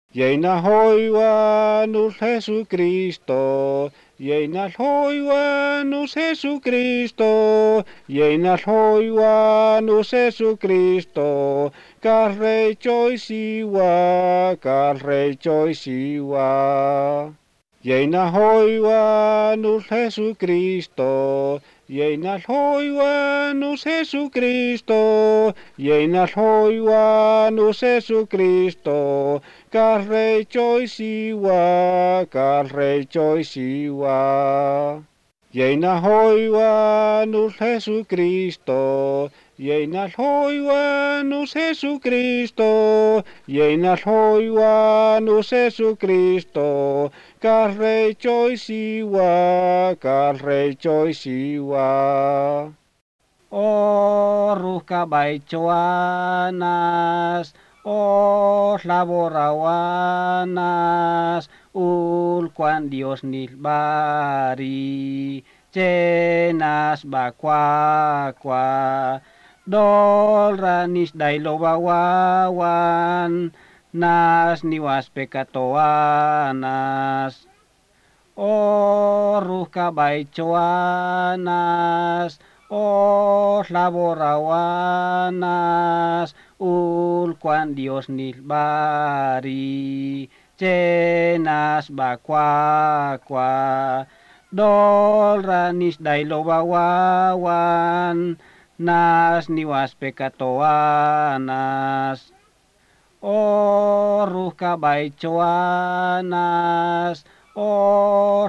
Yeina hoiwanus Jesucristo, Yeina hoiwanus Jesucristo, Yeina hoiwanus Jesucristo, Karrei choisiwa, Karrei choisiwa. Yeina hoiwanus Jesucristo, Yeina hoiwanus Jesucristo, Yeina hoiwanus Jesucristo, Karrei choisiwa, Karrei choisiwa. Yeina hoiwanus Jesucristo, Yeina hoiwanus Jesucristo, Yeina hoiwanus Jesucristo, Karrei choisiwa, Karrei choisiwa. O ruhka baichoanas, o laborawanas, ulquan Dios nilbari, chenas bakwakwa, dolranis dailobawawan, nas niwas pekatoanas. O ruhka baichoanas, o laborawanas, ulquan Dios nilbari, chenas bakwakwa, dolranis dailobawawan, nas niwas pekatoanas. O ruhka baichoanas, o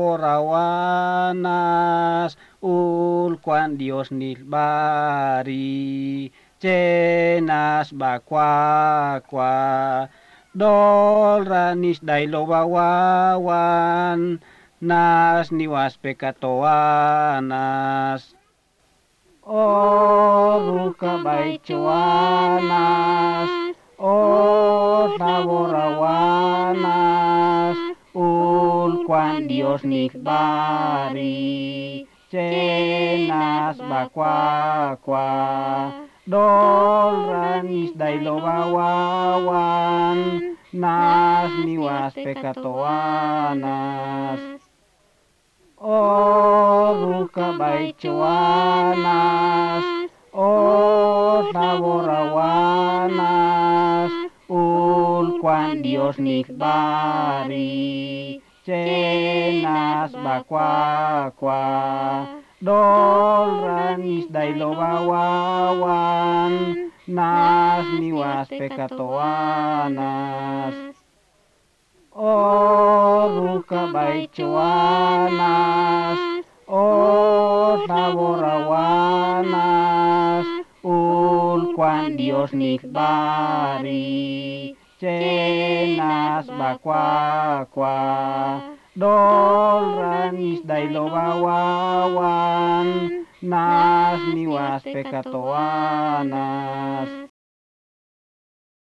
laborawanas, ulquan Dios nilbari, chenas bakwakwa, dolranis dailobawawan, nas niwas pekatoanas. O ruhka baichoanas, o laborawanas, ulquan Dios nilbari, chenas bakwakwa, dolranis dailobawawan, nas niwas pekatoanas. O ruhka baichoanas, o laborawanas, ulquan Dios nilbari, chenas bakwakwa, dolranis dailobawawan, nas niwas pekatoanas. O ruhka baichoanas, o laborawanas, ulquan Dios nilbari, chenas bakwakwa, dolranis dailobawawan, nas niwas pekatoanas.